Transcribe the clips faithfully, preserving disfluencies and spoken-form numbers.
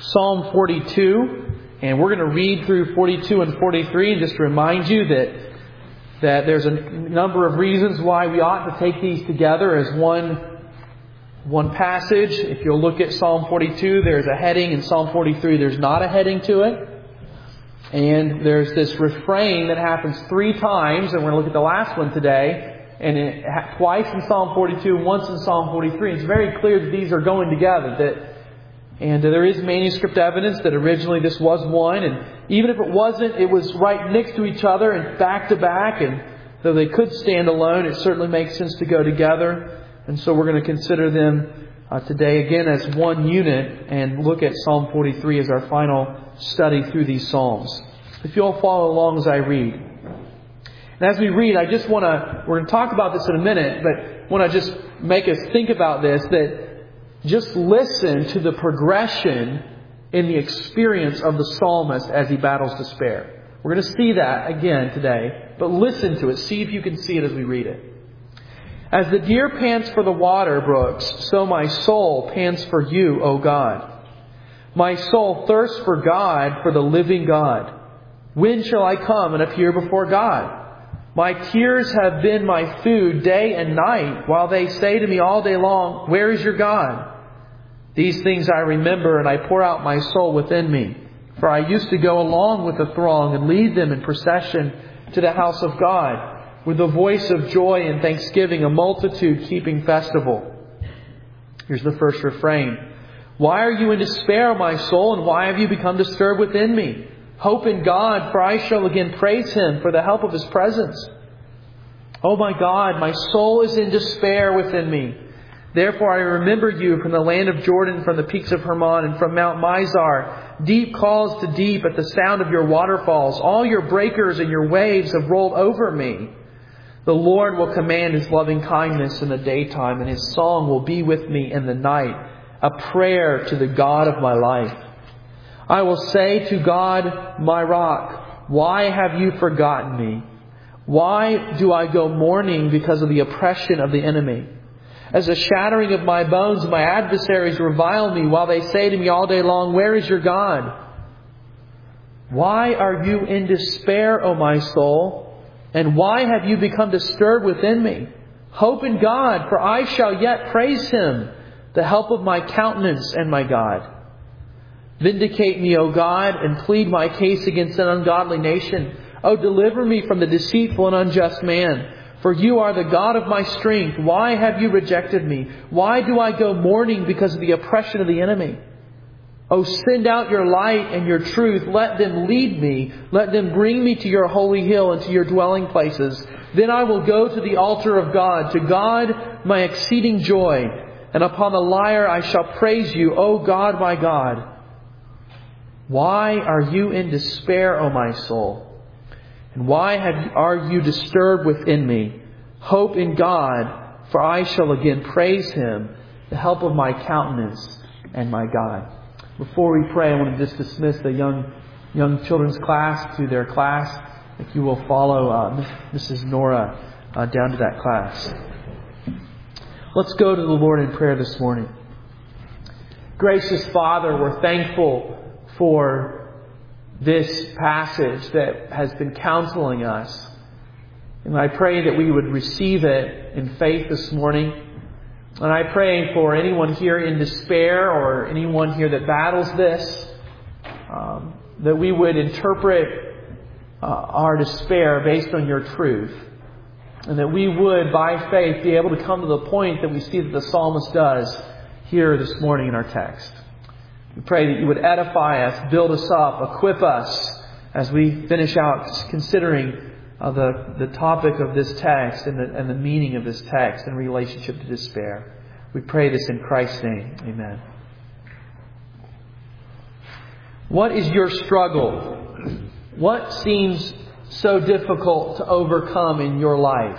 Psalm forty-two, and we're going to read through forty-two and forty-three, and just to remind you that that there's a number of reasons why we ought to take these together as one one passage. If you'll look at Psalm forty-two, there's a heading. In Psalm forty-three, there's not a heading to it. And there's this refrain that happens three times, and we're going to look at the last one today. And it, twice in Psalm forty-two, once in Psalm forty-three. It's very clear that these are going together. That, and there is manuscript evidence that originally this was one. And even if it wasn't, it was right next to each other and back to back. And though they could stand alone, it certainly makes sense to go together. And so we're going to consider them uh, today again as one unit and look at Psalm forty-three as our final study through these Psalms. If you'll follow along as I read. And as we read, I just want to, we're going to talk about this in a minute, but want to just make us think about this, that just listen to the progression in the experience of the psalmist as he battles despair. We're going to see that again today, but listen to it. See if you can see it as we read it. As the deer pants for the water brooks, so my soul pants for you, O God. My soul thirsts for God, for the living God. When shall I come and appear before God? My tears have been my food day and night, while they say to me all day long, where is your God? These things I remember, and I pour out my soul within me. For I used to go along with the throng and lead them in procession to the house of God, with the voice of joy and thanksgiving, a multitude keeping festival. Here's the first refrain. Why are you in despair, O my soul, and why have you become disturbed within me? Hope in God, for I shall again praise Him for the help of His presence. Oh my God, my soul is in despair within me. Therefore I remember you from the land of Jordan, from the peaks of Hermon, and from Mount Mizar. Deep calls to deep at the sound of your waterfalls. All your breakers and your waves have rolled over me. The Lord will command His loving kindness in the daytime, and His song will be with me in the night, a prayer to the God of my life. I will say to God, my rock, why have you forgotten me? Why do I go mourning because of the oppression of the enemy? As a shattering of my bones, my adversaries revile me while they say to me all day long, where is your God? Why are you in despair, O my soul? And why have you become disturbed within me? Hope in God, for I shall yet praise Him, the help of my countenance and my God. Vindicate me, O God, and plead my case against an ungodly nation. O deliver me from the deceitful and unjust man. For you are the God of my strength. Why have you rejected me? Why do I go mourning because of the oppression of the enemy? O send out your light and your truth. Let them lead me. Let them bring me to your holy hill and to your dwelling places. Then I will go to the altar of God, to God my exceeding joy. And upon the lyre I shall praise you, O God, my God. Why are you in despair, O my soul? And why have, are you disturbed within me? Hope in God, for I shall again praise Him, the help of my countenance and my God. Before we pray, I want to just dismiss the young young children's class to their class. If you will follow uh, Missus Nora uh, down to that class. Let's go to the Lord in prayer this morning. Gracious Father, we're thankful for this passage that has been counseling us. And I pray that we would receive it in faith this morning. And I pray for anyone here in despair or anyone here that battles this, um, that we would interpret uh, our despair based on your truth. And that we would, by faith, be able to come to the point that we see that the psalmist does here this morning in our text. We pray that you would edify us, build us up, equip us as we finish out considering uh, the, the topic of this text and the, and the meaning of this text in relationship to despair. We pray this in Christ's name. Amen. What is your struggle? What seems so difficult to overcome in your life?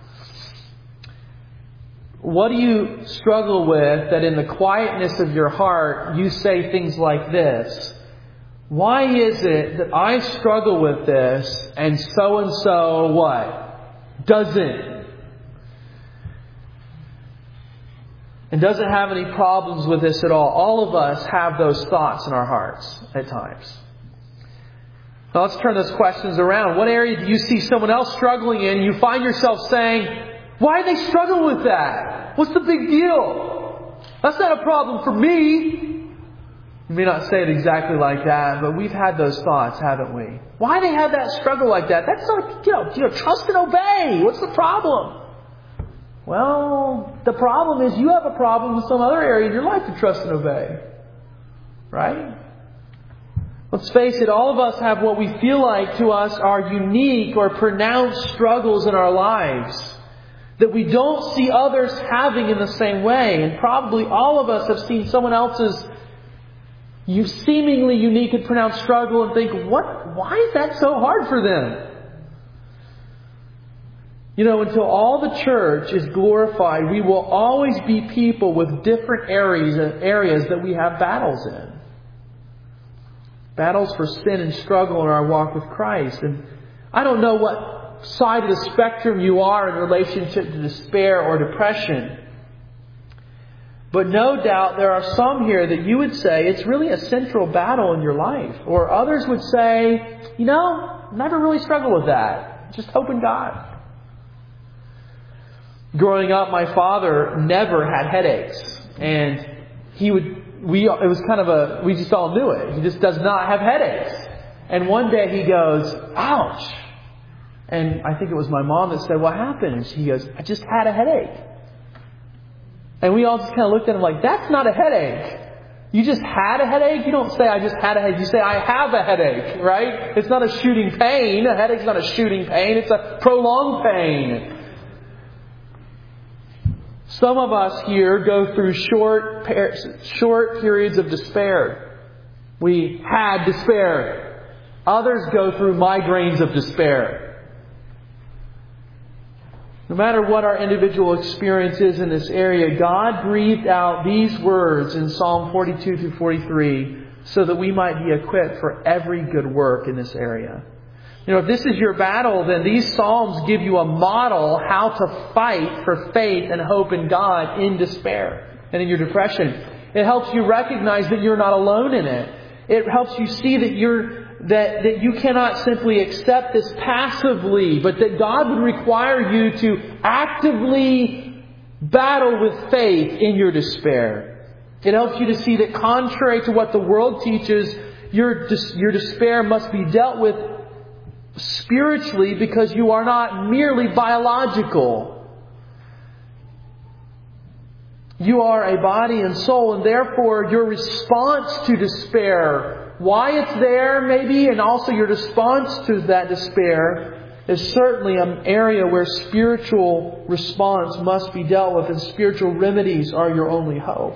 What do you struggle with that in the quietness of your heart you say things like this? Why is it that I struggle with this and so and so what? Doesn't? and doesn't have any problems with this at all. All of us have those thoughts in our hearts at times. Now let's turn those questions around. What area do you see someone else struggling in? You find yourself saying, why do they struggle with that? What's the big deal? That's not a problem for me. You may not say it exactly like that, but we've had those thoughts, haven't we? Why they have that struggle like that? That's like, you know, you know, trust and obey. What's the problem? Well, the problem is you have a problem with some other area in your life to trust and obey. Right? Let's face it, all of us have what we feel like to us are unique or pronounced struggles in our lives that we don't see others having in the same way. And probably all of us have seen someone else's you seemingly unique and pronounced struggle and think, what? Why is that so hard for them? You know, until all the church is glorified, we will always be people with different areas areas that we have battles in. Battles for sin and struggle in our walk with Christ. And I don't know what side of the spectrum you are in relationship to despair or depression. But no doubt there are some here that you would say it's really a central battle in your life. Or others would say, you know, never really struggled with that. Just hope in God. Growing up, my father never had headaches. And he would, we, it was kind of a, we just all knew it. He just does not have headaches. And one day he goes, ouch. And I think it was my mom that said, what happened? And she goes, I just had a headache. And we all just kind of looked at him like, that's not a headache. You just had a headache? You don't say, I just had a headache. You say, I have a headache, right? It's not a shooting pain. A headache's not a shooting pain. It's a prolonged pain. Some of us here go through short, short periods of despair. We had despair. Others go through migraines of despair. No matter what our individual experience is in this area, God breathed out these words in Psalm forty-two through forty-three so that we might be equipped for every good work in this area. You know, if this is your battle, then these Psalms give you a model how to fight for faith and hope in God in despair and in your depression. It helps you recognize that you're not alone in it. It helps you see that you're That, that you cannot simply accept this passively, but that God would require you to actively battle with faith in your despair. It helps you to see that contrary to what the world teaches, your, your despair must be dealt with spiritually because you are not merely biological. You are a body and soul, and therefore your response to despair, why it's there maybe, and also your response to that despair is certainly an area where spiritual response must be dealt with, and spiritual remedies are your only hope.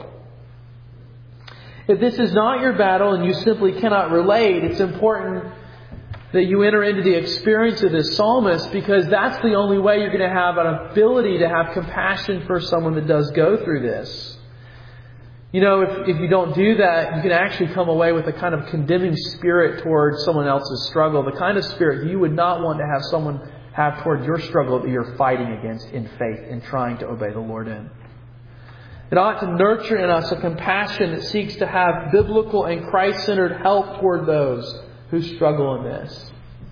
If this is not your battle and you simply cannot relate, it's important that you enter into the experience of this psalmist, because that's the only way you're going to have an ability to have compassion for someone that does go through this. You know, if, if you don't do that, you can actually come away with a kind of condemning spirit towards someone else's struggle. The kind of spirit you would not want to have someone have towards your struggle that you're fighting against in faith and trying to obey the Lord in. It ought to nurture in us a compassion that seeks to have biblical and Christ-centered help toward those who struggle in this.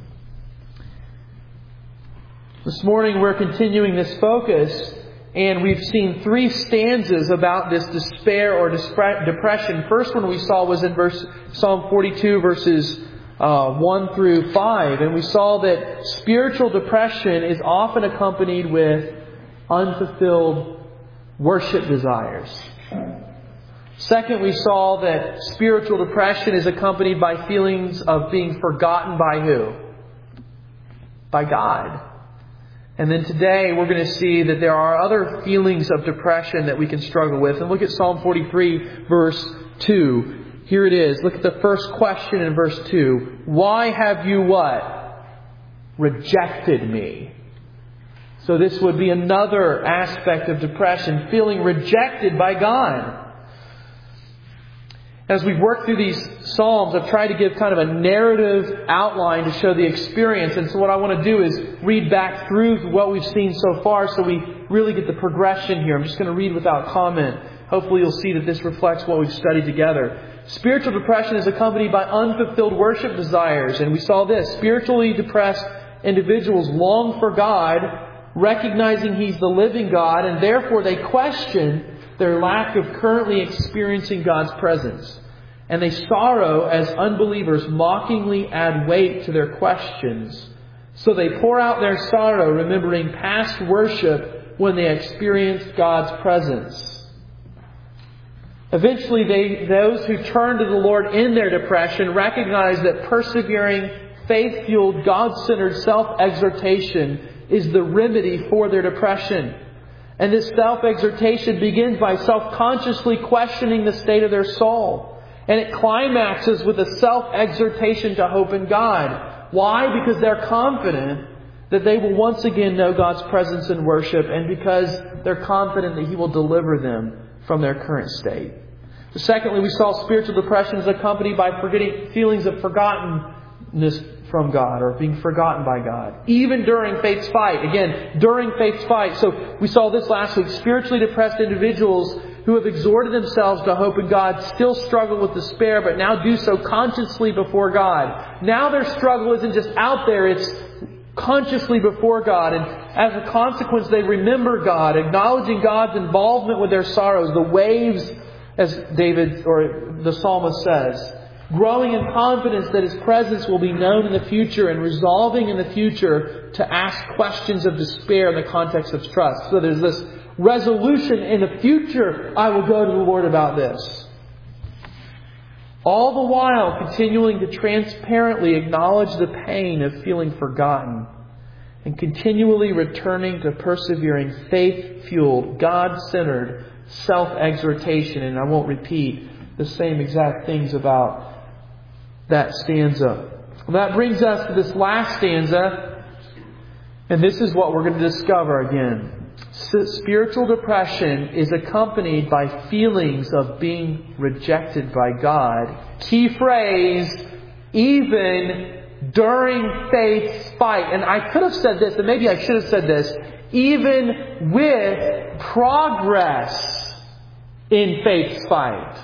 This morning we're continuing this focus, and we've seen three stanzas about this despair or depression. First one we saw was in verse Psalm forty-two, verses uh, one through five. And we saw that spiritual depression is often accompanied with unfulfilled worship desires. Second, we saw that spiritual depression is accompanied by feelings of being forgotten by who? By God. And then today we're going to see that there are other feelings of depression that we can struggle with. And look at Psalm forty-three, verse two. Here it is. Look at the first question in verse two. Why have you what? Rejected me. So this would be another aspect of depression, feeling rejected by God. As we've worked through these Psalms, I've tried to give kind of a narrative outline to show the experience. And so what I want to do is read back through what we've seen so far so we really get the progression here. I'm just going to read without comment hopefully you'll see that this reflects what we've studied together. Spiritual depression is accompanied by unfulfilled worship desires. And we saw this. Spiritually depressed individuals long for God, recognizing He's the living God, and therefore they question their lack of currently experiencing God's presence. And they sorrow as unbelievers mockingly add weight to their questions. So they pour out their sorrow, remembering past worship when they experienced God's presence. Eventually, they, those who turn to the Lord in their depression recognize that persevering, faith-fueled, God-centered self-exhortation is the remedy for their depression. And this self-exhortation begins by self-consciously questioning the state of their soul. And it climaxes with a self-exhortation to hope in God. Why? Because they're confident that they will once again know God's presence in worship, and because they're confident that He will deliver them from their current state. Secondly, we saw spiritual depression is accompanied by forgetting feelings of forgottenness from God, or being forgotten by God, even during faith's fight. Again, during faith's fight. So we saw this last week. Spiritually depressed individuals who have exhorted themselves to hope in God still struggle with despair, but now do so consciously before God. Now their struggle isn't just out there, it's consciously before God. And as a consequence, they remember God, acknowledging God's involvement with their sorrows, the waves, as David or the psalmist says, growing in confidence that His presence will be known in the future, and resolving in the future to ask questions of despair in the context of trust. So there's this resolution: in the future I will go to the Lord about this. All the while continuing to transparently acknowledge the pain of feeling forgotten, and continually returning to persevering, faith-fueled, God-centered self-exhortation. And I won't repeat the same exact things about that stanza. And that brings us to this last stanza. And this is what we're going to discover again. Spiritual depression is accompanied by feelings of being rejected by God. Key phrase, even during faith's fight. And I could have said this, and maybe I should have said this, even with progress in faith's fight.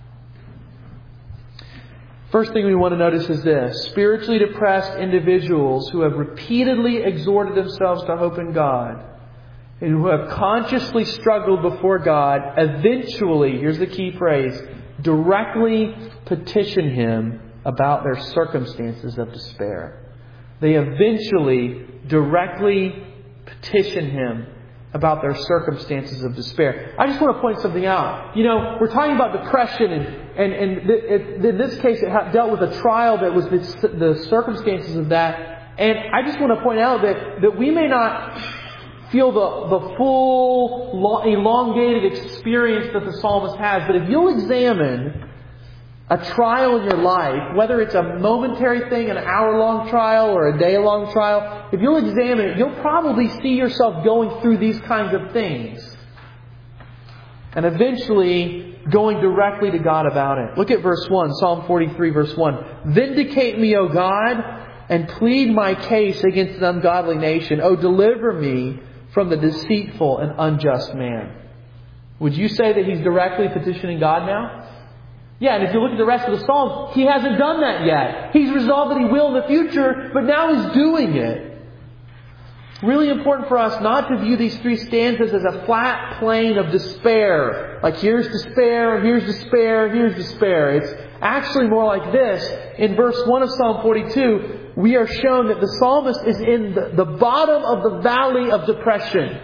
First thing we want to notice is this. Spiritually depressed individuals who have repeatedly exhorted themselves to hope in God, and who have consciously struggled before God, eventually, here's the key phrase, directly petition Him about their circumstances of despair. They eventually directly petition Him about their circumstances of despair. I just want to point something out. You know, we're talking about depression, and, and, and th- it, in this case it dealt with a trial that was the, the circumstances of that. And I just want to point out that, that we may not feel the, the full, elongated experience that the psalmist has, but if you'll examine a trial in your life, whether it's a momentary thing, an hour-long trial or a day-long trial, if you'll examine it, you'll probably see yourself going through these kinds of things. And eventually going directly to God about it. Look at verse one, Psalm forty-three, verse one. Vindicate me, O God, and plead my case against an ungodly nation. O deliver me from the deceitful and unjust man. Would you say that he's directly petitioning God now? Yeah, and if you look at the rest of the Psalms, he hasn't done that yet. He's resolved that he will in the future, but now he's doing it. Really important for us not to view these three stanzas as a flat plane of despair. Like here's despair, here's despair, here's despair. It's actually more like this. In verse one of Psalm forty-two, we are shown that the psalmist is in the, the bottom of the valley of depression.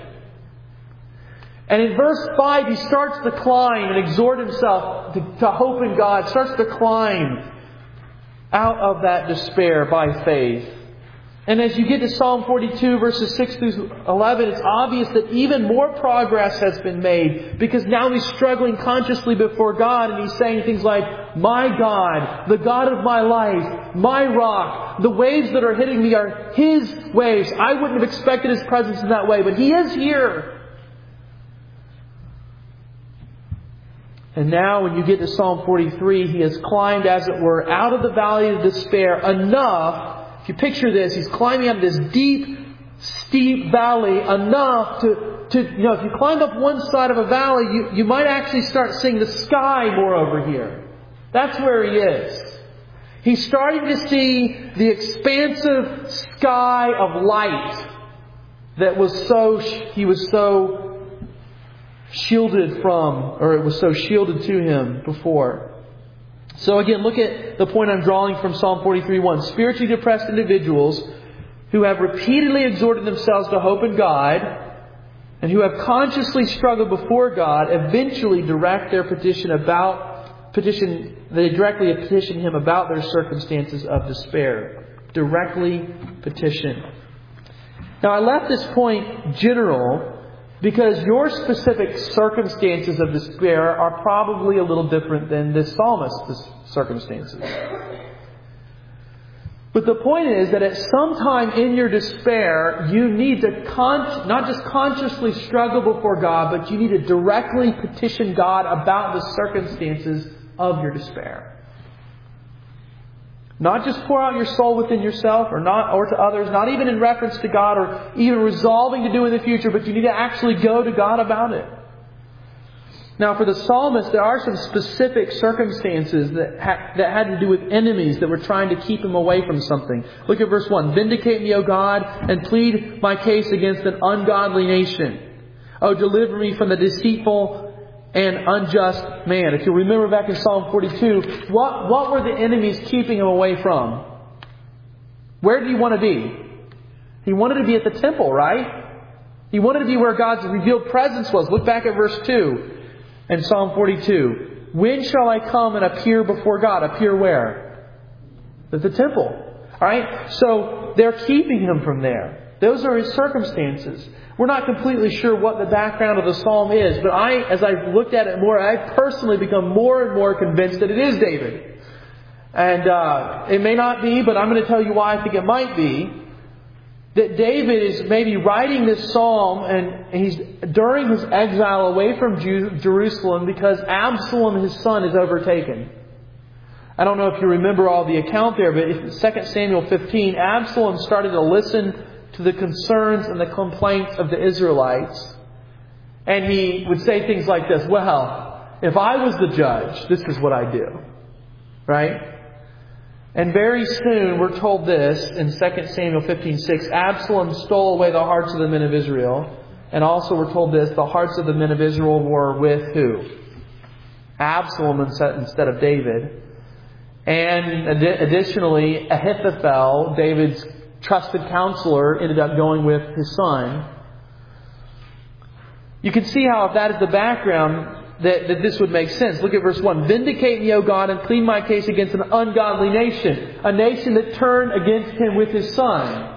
And in verse five, he starts to climb and exhort himself to, to hope in God, starts to climb out of that despair by faith. And as you get to Psalm forty-two, verses six through eleven, it's obvious that even more progress has been made, because now he's struggling consciously before God, and he's saying things like, my God, the God of my life, my rock, the waves that are hitting me are His waves. I wouldn't have expected His presence in that way, but He is here. And now when you get to Psalm forty-three, he has climbed, as it were, out of the valley of despair enough. If you picture this, he's climbing out of this deep steep valley enough to, to, you know, if you climb up one side of a valley, you, you might actually start seeing the sky more over here. That's where he is. He's starting to see the expansive sky of light that was so, he was so shielded from, or it was so shielded to him before. So again, look at the point I'm drawing from Psalm forty-three one. Spiritually depressed individuals who have repeatedly exhorted themselves to hope in God and who have consciously struggled before God eventually direct their petition about, petition, they directly petition Him about their circumstances of despair. Directly petition. Now I left this point general because your specific circumstances of despair are probably a little different than this psalmist's circumstances. But the point is that at some time in your despair, you need to con- not just consciously struggle before God, but you need to directly petition God about the circumstances of your despair. Not just pour out your soul within yourself or not, or to others, not even in reference to God or even resolving to do in the future, but you need to actually go to God about it. Now for the psalmist, there are some specific circumstances that, ha- that had to do with enemies that were trying to keep him away from something. Look at verse one. Vindicate me, O God, and plead my case against an ungodly nation. O deliver me from the deceitful and unjust man. If you remember back in Psalm forty-two, what, what were the enemies keeping him away from? Where did he want to be? He wanted to be at the temple, right? He wanted to be where God's revealed presence was. Look back at verse two in Psalm forty-two. When shall I come and appear before God? Appear where? At the temple. Alright? So they're keeping him from there. Those are his circumstances. We're not completely sure what the background of the psalm is, but I, as I've looked at it more, I've personally become more and more convinced that it is David. And uh, it may not be, but I'm going to tell you why I think it might be. That David is maybe writing this psalm, and he's during his exile away from Jew, Jerusalem because Absalom, his son, is overtaken. I don't know if you remember all the account there, but in Second Samuel fifteen, Absalom started to listen to the concerns and the complaints of the Israelites. And he would say things like this, well, if I was the judge, this is what I'd do. Right? And very soon we're told this in Second Samuel fifteen six, Absalom stole away the hearts of the men of Israel. And also we're told this, the hearts of the men of Israel were with who? Absalom instead of David. And additionally, Ahithophel, David's trusted counselor, ended up going with his son. You can see how if that is the background, that, that this would make sense. Look at verse one. Vindicate me, O God, and plead my case against an ungodly nation. A nation that turned against him with his son.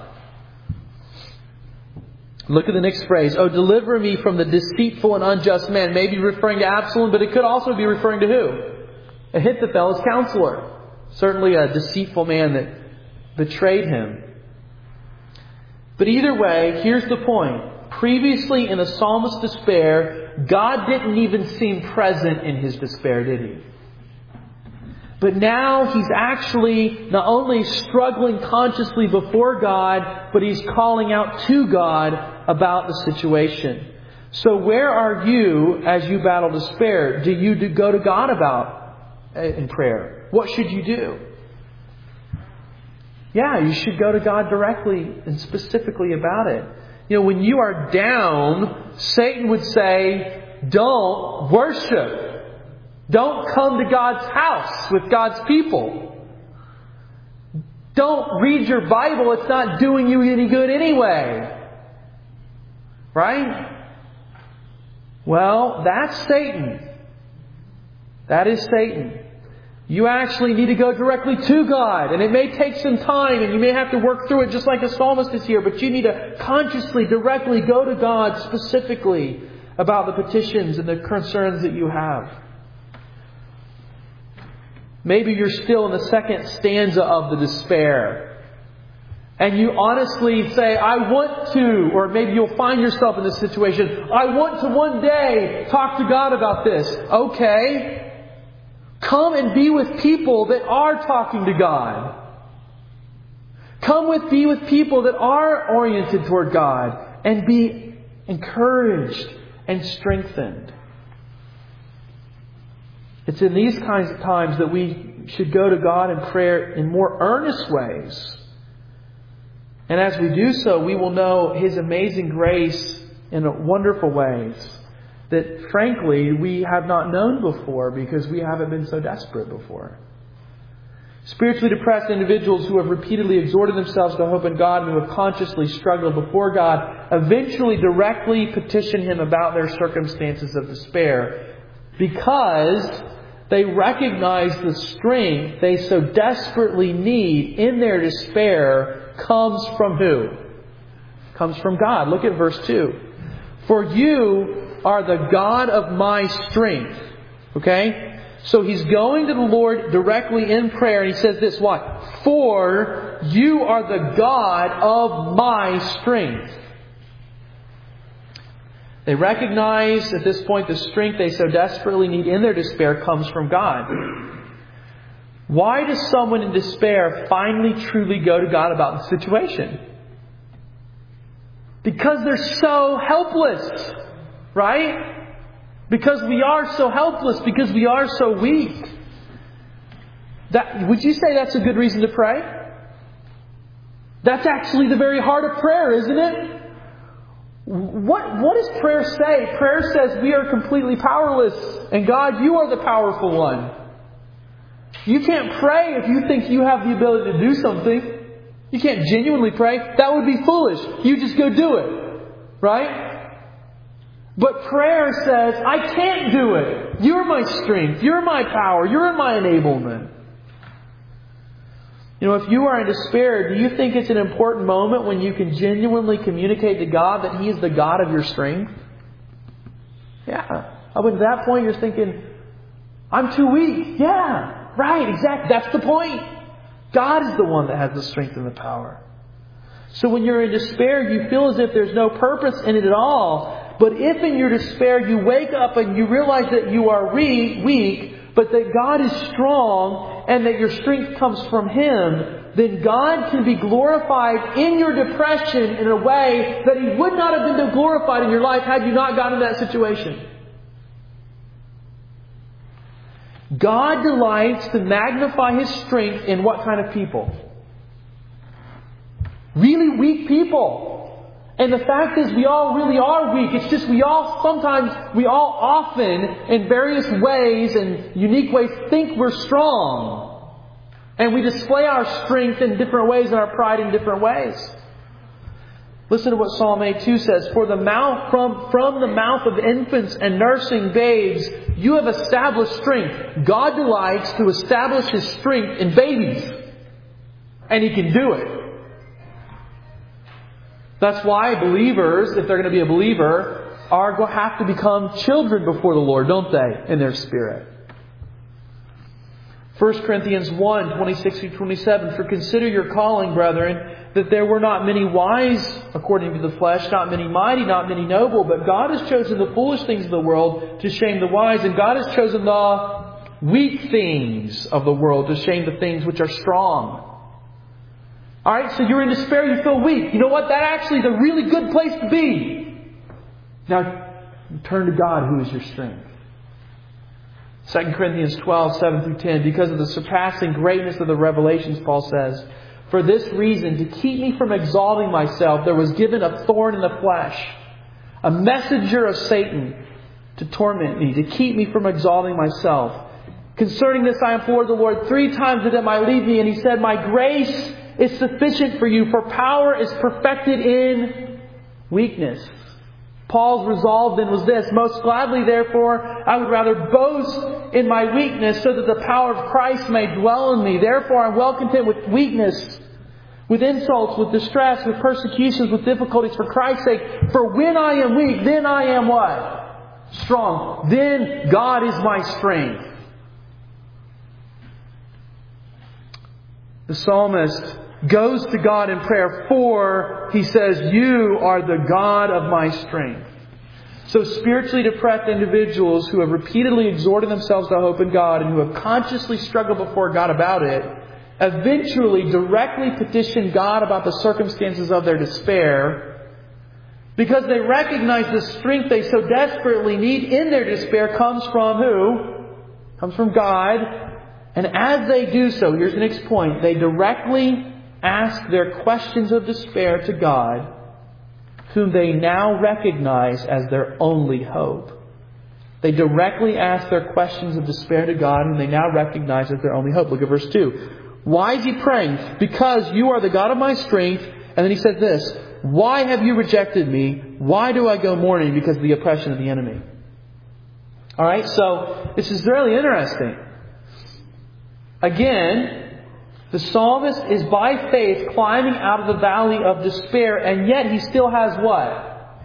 Look at the next phrase. Oh, deliver me from the deceitful and unjust man. Maybe referring to Absalom, but it could also be referring to who? Ahithophel, his counselor. Certainly a deceitful man that betrayed him. But either way, here's the point. Previously in the psalmist's despair, God didn't even seem present in his despair, did He? But now he's actually not only struggling consciously before God, but he's calling out to God about the situation. So where are you as you battle despair? Do you go to God about in prayer? What should you do? Yeah, you should go to God directly and specifically about it. You know, when you are down, Satan would say, don't worship. Don't come to God's house with God's people. Don't read your Bible. It's not doing you any good anyway. Right? Well, that's Satan. That is Satan. You actually need to go directly to God. And it may take some time and you may have to work through it just like the psalmist is here. But you need to consciously, directly go to God specifically about the petitions and the concerns that you have. Maybe you're still in the second stanza of the despair. And you honestly say, I want to, or maybe you'll find yourself in this situation, I want to one day talk to God about this. Okay. Come and be with people that are talking to God. Come with, be with people that are oriented toward God and be encouraged and strengthened. It's in these kinds of times that we should go to God in prayer in more earnest ways. And as we do so, we will know His amazing grace in wonderful ways that, frankly, we have not known before because we haven't been so desperate before. Spiritually depressed individuals who have repeatedly exhorted themselves to hope in God and who have consciously struggled before God eventually directly petition Him about their circumstances of despair because they recognize the strength they so desperately need in their despair comes from who? Comes from God. Look at verse two. For you are the God of my strength. Okay? So he's going to the Lord directly in prayer, and he says this, what? For you are the God of my strength. They recognize at this point the strength they so desperately need in their despair comes from God. Why does someone in despair finally truly go to God about the situation? Because they're so helpless, right? Because we are so helpless, because we are so weak. That, would you say that's a good reason to pray? That's actually the very heart of prayer, isn't it? What, what does prayer say? Prayer says we are completely powerless, and God, you are the powerful one. You can't pray if you think you have the ability to do something. You can't genuinely pray. That would be foolish. You just go do it. Right? But prayer says, I can't do it. You're my strength. You're my power. You're my enablement. You know, if you are in despair, do you think it's an important moment when you can genuinely communicate to God that He is the God of your strength? Yeah. Up until that point, you're thinking, I'm too weak. Yeah. Right. Exactly. That's the point. God is the one that has the strength and the power. So when you're in despair, you feel as if there's no purpose in it at all. But if in your despair you wake up and you realize that you are weak, but that God is strong and that your strength comes from Him, then God can be glorified in your depression in a way that He would not have been glorified in your life had you not gotten in that situation. God delights to magnify His strength in what kind of people? Really weak people. And the fact is, we all really are weak. It's just we all sometimes, we all often, in various ways and unique ways, think we're strong. And we display our strength in different ways and our pride in different ways. Listen to what Psalm eight two says. For the mouth, from, from the mouth of infants and nursing babes, you have established strength. God delights to establish His strength in babies. And He can do it. That's why believers, if they're going to be a believer, are going to have to become children before the Lord, don't they, in their spirit? First Corinthians one, twenty-six through twenty-seven. For consider your calling, brethren, that there were not many wise according to the flesh, not many mighty, not many noble, but God has chosen the foolish things of the world to shame the wise, and God has chosen the weak things of the world to shame the things which are strong. Alright, so you're in despair, you feel weak. You know what? That actually is a really good place to be. Now, turn to God who is your strength. Second Corinthians twelve, seven through ten. Because of the surpassing greatness of the revelations, Paul says, for this reason, to keep me from exalting myself, there was given a thorn in the flesh, a messenger of Satan to torment me, to keep me from exalting myself. Concerning this, I implored the Lord three times that it might leave me, and He said, my grace is sufficient for you, for power is perfected in weakness. Paul's resolve then was this, most gladly therefore I would rather boast in my weakness so that the power of Christ may dwell in me. Therefore I'm well content with weakness, with insults, with distress, with persecutions, with difficulties for Christ's sake. For when I am weak, then I am what? Strong. Then God is my strength. The psalmist goes to God in prayer, for he says, you are the God of my strength. So spiritually depressed individuals who have repeatedly exhorted themselves to hope in God and who have consciously struggled before God about it eventually directly petition God about the circumstances of their despair, because they recognize the strength they so desperately need in their despair comes from who? Comes from God. And as they do so, here's the next point, they directly ask their questions of despair to God, whom they now recognize as their only hope. They directly ask their questions of despair to God, whom they now recognize as their only hope. Look at verse two. Why is he praying? Because you are the God of my strength. And then he says this, why have you rejected me? Why do I go mourning? Because of the oppression of the enemy. Alright, so this is really interesting. Again, the psalmist is by faith climbing out of the valley of despair, and yet he still has what?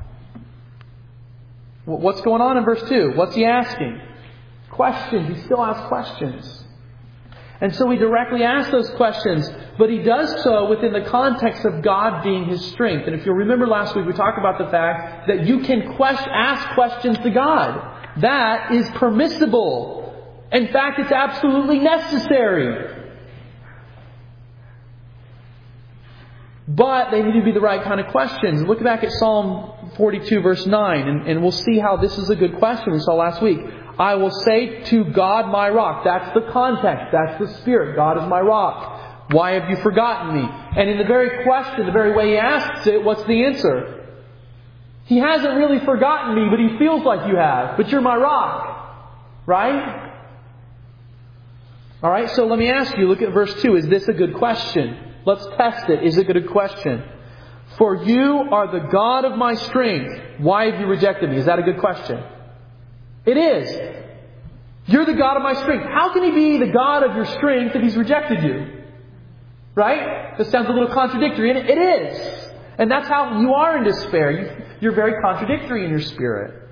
What's going on in verse two? What's he asking? Questions. He still asks questions. And so he directly asks those questions, but he does so within the context of God being his strength. And if you'll remember last week, we talked about the fact that you can quest- ask questions to God. That is permissible. In fact, it's absolutely necessary. But they need to be the right kind of questions. Look back at Psalm forty-two, verse nine, and, and we'll see how this is a good question we saw last week. I will say to God, my rock. That's the context. That's the spirit. God is my rock. Why have you forgotten me? And in the very question, the very way he asks it, what's the answer? He hasn't really forgotten me, but he feels like you have. But you're my rock. Right? Alright, so let me ask you, look at verse two. Is this a good question? Let's test it. Is it a good question? For you are the God of my strength. Why have you rejected me? Is that a good question? It is. You're the God of my strength. How can he be the God of your strength if he's rejected you? Right? That sounds a little contradictory, and it is. And that's how you are in despair. You, you're very contradictory in your spirit.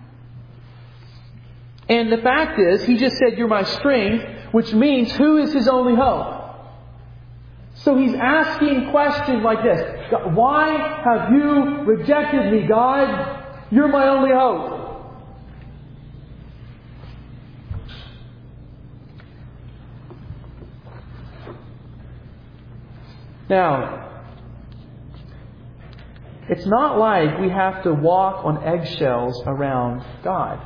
And the fact is, he just said, you're my strength, which means who is his only hope? So he's asking questions like this. Why have you rejected me, God? You're my only hope. Now, it's not like we have to walk on eggshells around God.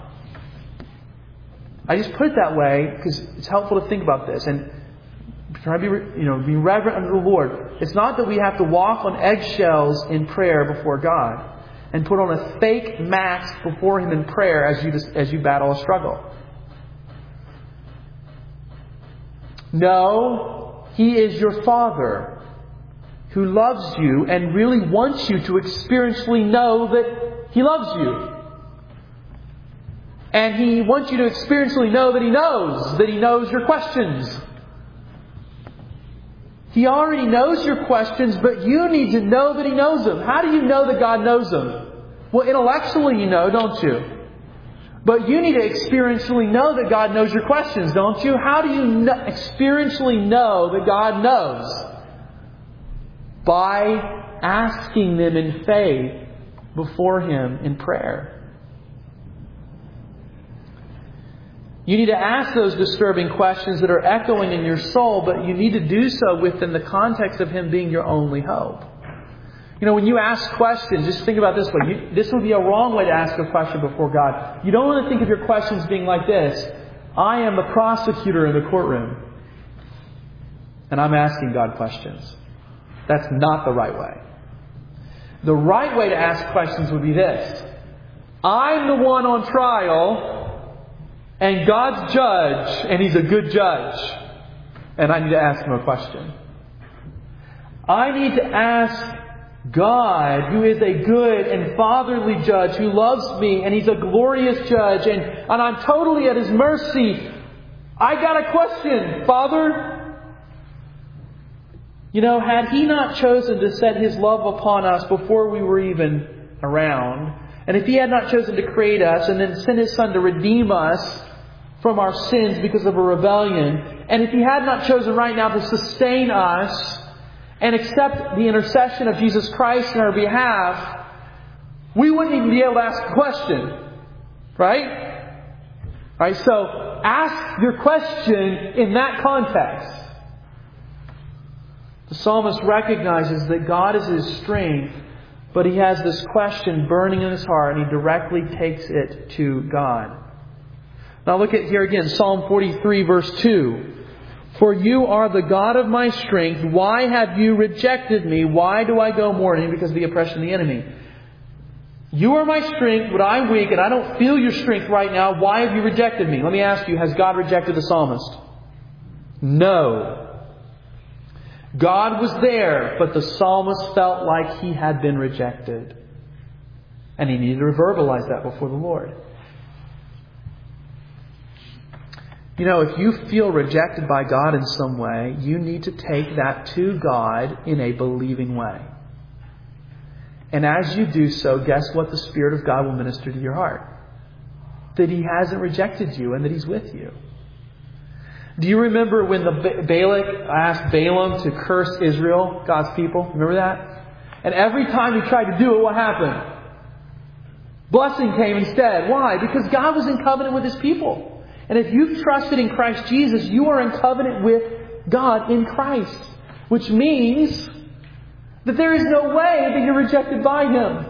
I just put it that way because it's helpful to think about this and try to be, you know, be reverent unto the Lord. It's not that we have to walk on eggshells in prayer before God and put on a fake mask before Him in prayer as you as you battle a struggle. No, He is your Father who loves you and really wants you to experientially know that He loves you. And He wants you to experientially know that He knows, that He knows your questions. He already knows your questions, but you need to know that He knows them. How do you know that God knows them? Well, intellectually you know, don't you? But you need to experientially know that God knows your questions, don't you? How do you know, experientially know that God knows? By asking them in faith before Him in prayer. You need to ask those disturbing questions that are echoing in your soul, but you need to do so within the context of Him being your only hope. You know, when you ask questions, just think about this way. You, this would be a wrong way to ask a question before God. You don't want to think of your questions being like this. I am the prosecutor in the courtroom, and I'm asking God questions. That's not the right way. The right way to ask questions would be this. I'm the one on trial, and God's judge, and He's a good judge. And I need to ask Him a question. I need to ask God, who is a good and fatherly judge, who loves me, and He's a glorious judge, and, and I'm totally at His mercy. I got a question, Father. You know, had He not chosen to set His love upon us before we were even around, and if He had not chosen to create us and then send His Son to redeem us from our sins because of a rebellion, and if He had not chosen right now to sustain us and accept the intercession of Jesus Christ in our behalf, we wouldn't even be able to ask a question. Right? Alright, so ask your question in that context. The psalmist recognizes that God is his strength, but he has this question burning in his heart, and he directly takes it to God. Now look at here again, Psalm forty-three, verse two. For you are the God of my strength. Why have you rejected me? Why do I go mourning? Because of the oppression of the enemy. You are my strength, but I'm weak, and I don't feel your strength right now. Why have you rejected me? Let me ask you, has God rejected the psalmist? No. God was there, but the psalmist felt like he had been rejected. And he needed to verbalize that before the Lord. You know, if you feel rejected by God in some way, you need to take that to God in a believing way. And as you do so, guess what? The Spirit of God will minister to your heart. That He hasn't rejected you and that He's with you. Do you remember when the Balak asked Balaam to curse Israel, God's people? Remember that? And every time he tried to do it, what happened? Blessing came instead. Why? Because God was in covenant with His people. And if you've trusted in Christ Jesus, you are in covenant with God in Christ. Which means that there is no way that you're rejected by Him.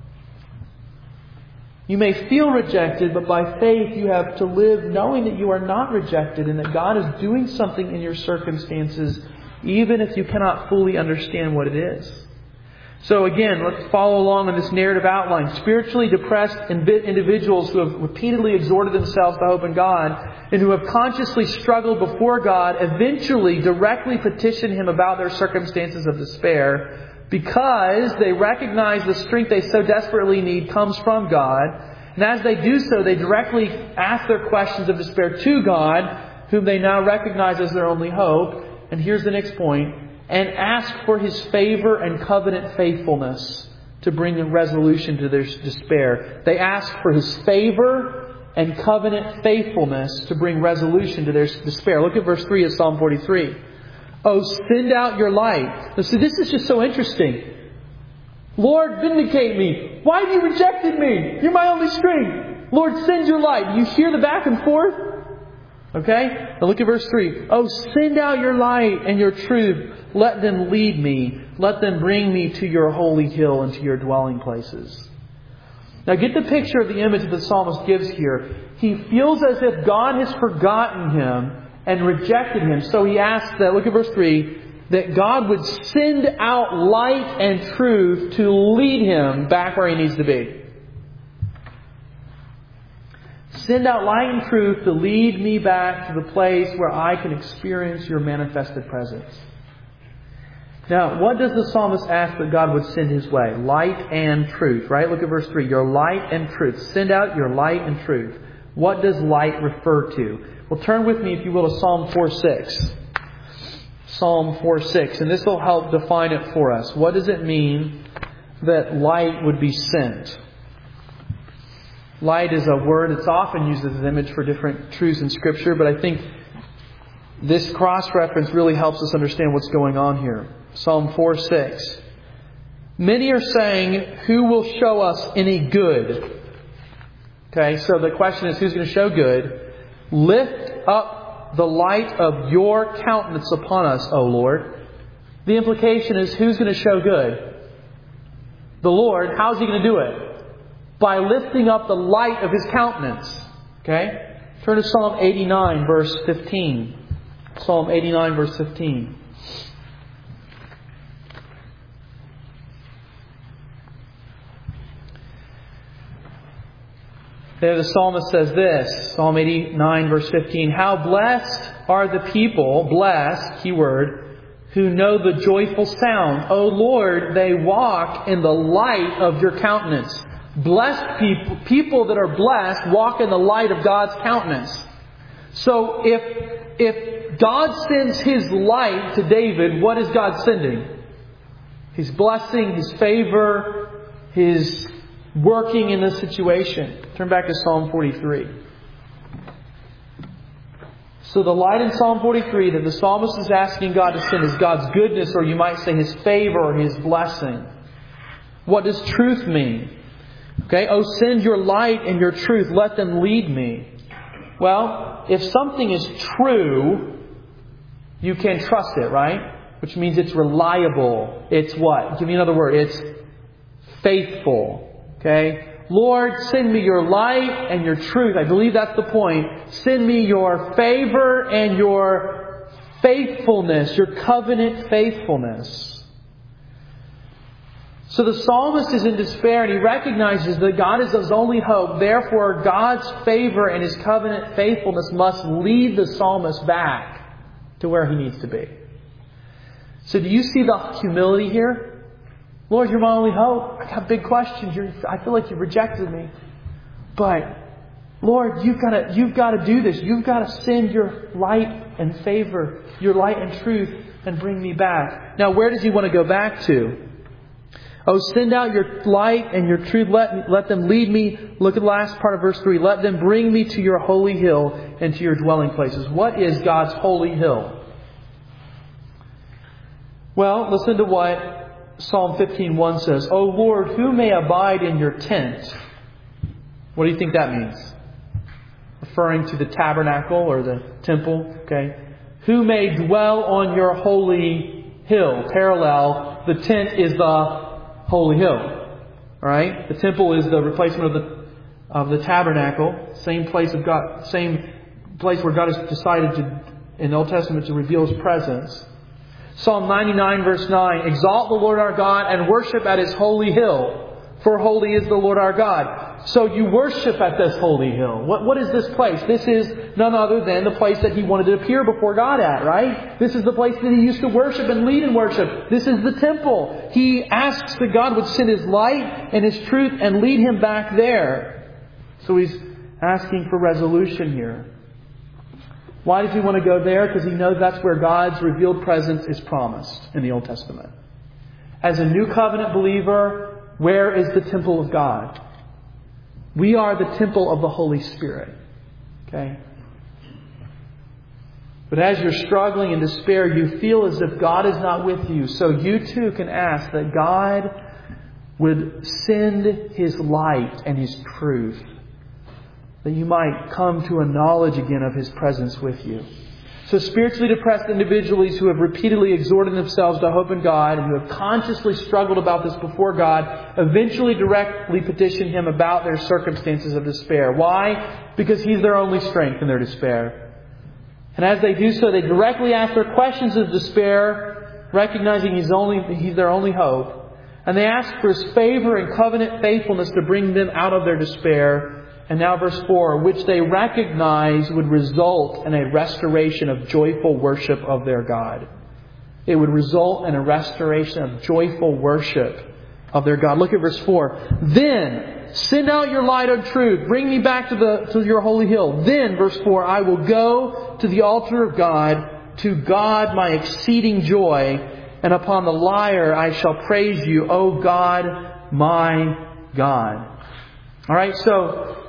You may feel rejected, but by faith you have to live knowing that you are not rejected and that God is doing something in your circumstances, even if you cannot fully understand what it is. So again, let's follow along on this narrative outline. Spiritually depressed individuals who have repeatedly exhorted themselves to hope in God and who have consciously struggled before God eventually directly petition Him about their circumstances of despair because they recognize the strength they so desperately need comes from God. And as they do so, they directly ask their questions of despair to God, whom they now recognize as their only hope. And here's the next point. And ask for His favor and covenant faithfulness to bring a resolution to their despair. They ask for His favor and covenant faithfulness to bring resolution to their despair. Look at verse three of Psalm forty-three. Oh, send out your light. Now, so this is just so interesting. Lord, vindicate me. Why have you rejected me? You're my only strength. Lord, send your light. You hear the back and forth? Okay? Now look at verse three. Oh, send out your light and your truth. Let them lead me. Let them bring me to your holy hill and to your dwelling places. Now get the picture of the image that the psalmist gives here. He feels as if God has forgotten him and rejected him. So he asks that, look at verse three, that God would send out light and truth to lead him back where he needs to be. Send out light and truth to lead me back to the place where I can experience your manifested presence. Now, what does the psalmist ask that God would send his way? Light and truth, right? Look at verse three. Your light and truth. Send out your light and truth. What does light refer to? Well, turn with me, if you will, to Psalm four six. Psalm four six. And this will help define it for us. What does it mean that light would be sent? Light is a word that's often used as an image for different truths in Scripture, but I think this cross-reference really helps us understand what's going on here. Psalm four six. Many are saying, who will show us any good? Okay, so the question is, who's going to show good? Lift up the light of your countenance upon us, O Lord. The implication is, who's going to show good? The Lord. How's He going to do it? By lifting up the light of His countenance. Okay? Turn to Psalm eighty-nine, verse fifteen. Psalm eighty-nine, verse fifteen. There the psalmist says this, Psalm eighty-nine, verse fifteen, how blessed are the people, blessed, keyword, who know the joyful sound. O Lord, they walk in the light of your countenance. Blessed people, people that are blessed, walk in the light of God's countenance. So if, if God sends His light to David, what is God sending? His blessing, His favor, His working in this situation. Turn back to Psalm forty-three. So the light in Psalm forty-three that the psalmist is asking God to send is God's goodness, or you might say His favor or His blessing. What does truth mean? Okay, oh, send your light and your truth. Let them lead me. Well, if something is true, you can trust it, right? which means it's reliable. It's what? Give me another word. It's faithful. Okay? Lord, send me your light and your truth. I believe that's the point. Send me your favor and your faithfulness, your covenant faithfulness. So the psalmist is in despair and he recognizes that God is his only hope. Therefore, God's favor and His covenant faithfulness must lead the psalmist back to where he needs to be. So do you see the humility here? Lord, you're my only hope. I got big questions. You're, I feel like you've rejected me. But, Lord, you've got to, you've got to do this. You've got to send your light and favor, your light and truth, and bring me back. Now, where does he want to go back to? Oh, send out your light and your truth. Let, let them lead me. Look at the last part of verse three. Let them bring me to your holy hill and to your dwelling places. What is God's holy hill? Well, listen to what Psalm fifteen one says. O Lord, who may abide in your tent? What do you think that means? Referring to the tabernacle or the temple. Okay. Who may dwell on your holy hill? Parallel. The tent is the holy hill. Alright? The temple is the replacement of the of the tabernacle. Same place of God, same place where God has decided to, in the Old Testament, to reveal His presence. Psalm ninety-nine verse nine. Exalt the Lord our God and worship at His holy hill. For holy is the Lord our God. So you worship at this holy hill. What, what is this place? This is none other than the place that he wanted to appear before God at, right? This is the place that he used to worship and lead in worship. This is the temple. He asks that God would send His light and His truth and lead him back there. So he's asking for resolution here. Why does he want to go there? Because he knows that's where God's revealed presence is promised in the Old Testament. As a new covenant believer, where is the temple of God? We are the temple of the Holy Spirit. Okay? But as you're struggling in despair, you feel as if God is not with you. So you too can ask that God would send His light and His truth, that you might come to a knowledge again of His presence with you. So spiritually depressed individuals who have repeatedly exhorted themselves to hope in God and who have consciously struggled about this before God eventually directly petition Him about their circumstances of despair. Why? Because He's their only strength in their despair. And as they do so, they directly ask their questions of despair, recognizing He's only He's their only hope. And they ask for His favor and covenant faithfulness to bring them out of their despair. And now verse four, which they recognize would result in a restoration of joyful worship of their God. It would result in a restoration of joyful worship of their God. Look at verse four. Then send out your light of truth. Bring me back to the to your holy hill. Then, verse four, I will go to the altar of God, to God my exceeding joy, and upon the lyre I shall praise you, O God, my God. All right, so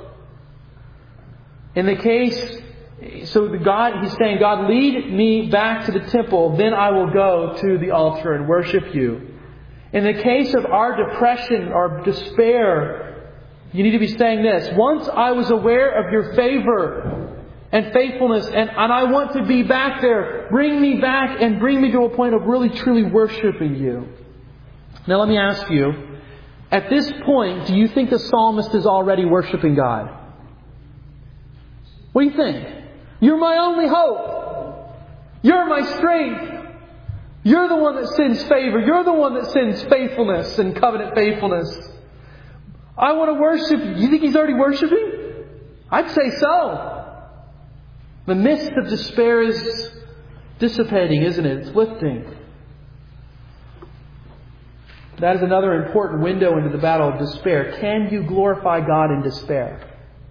in the case, so the God, he's saying, God, lead me back to the temple, then I will go to the altar and worship you. In the case of our depression or despair, you need to be saying this. Once I was aware of your favor and faithfulness, and, and I want to be back there. Bring me back and bring me to a point of really truly worshiping you. Now let me ask you, at this point, do you think the psalmist is already worshiping God? What do you think? You're my only hope. You're my strength. You're the one that sends favor. You're the one that sends faithfulness and covenant faithfulness. I want to worship you. You think he's already worshiping? I'd say so. The mist of despair is dissipating, isn't it? It's lifting. That is another important window into the battle of despair. Can you glorify God in despair?